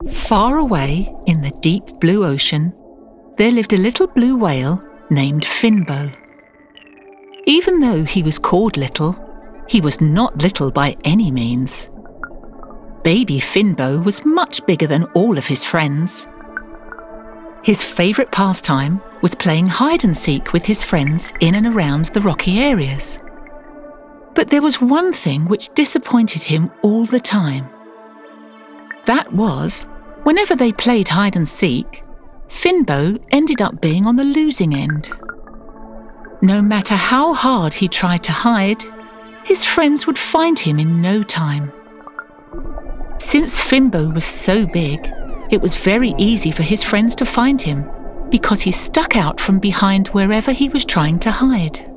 Far away in the deep blue ocean, there lived a little blue whale named Finbo. Even though he was called little, he was not little by any means. Baby Finbo was much bigger than all of his friends. His favourite pastime was playing hide and seek with his friends in and around the rocky areas. But there was one thing which disappointed him all the time. That was, whenever they played hide and seek, Finbo ended up being on the losing end. No matter how hard he tried to hide, his friends would find him in no time. Since Finbo was so big, it was very easy for his friends to find him because he stuck out from behind wherever he was trying to hide.